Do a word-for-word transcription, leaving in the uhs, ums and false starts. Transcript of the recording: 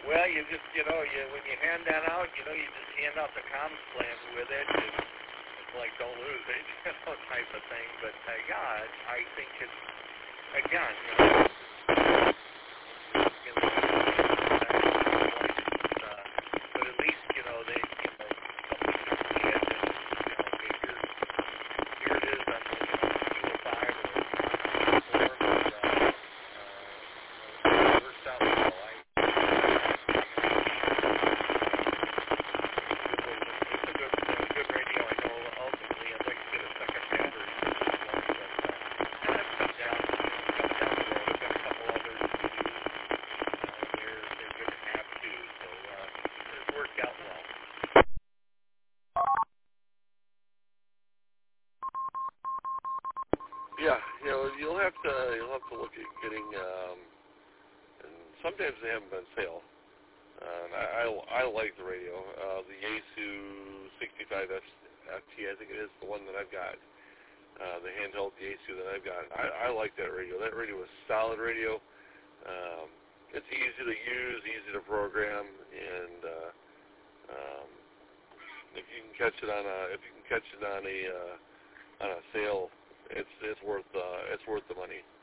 Well, you just, you know, you when you hand that out, you know, you just hand out the comms plan with it. It's, it's like don't lose it, you know, type of thing. But uh, yeah, I think it's again, you know, you know, uh, but at least you know they, you know, somebody can see it, and you know, okay, here, here it is on the you know, two oh five or four, but uh, uh, it works out well. I. Good radio. I know ultimately I'd like to get a second battery for this one, but uh, that's come down, come down the road. I've got a couple others to use. Uh, they're they're good to have too, so uh, it's worked out well. Yeah, you know, you'll have to you'll have to look at getting. Um, and sometimes they haven't been sale. Uh, and I, I I like the radio. Uh, the Yaesu sixty-five F T, I think it is the one that I've got. Uh, the handheld Yaesu that I've got. I, I like that radio. That radio is solid radio. Um, it's easy to use, easy to program, and uh, um, if you can catch it on a if you can catch it on a uh, on a sale, it's it's worth uh, it's worth the money.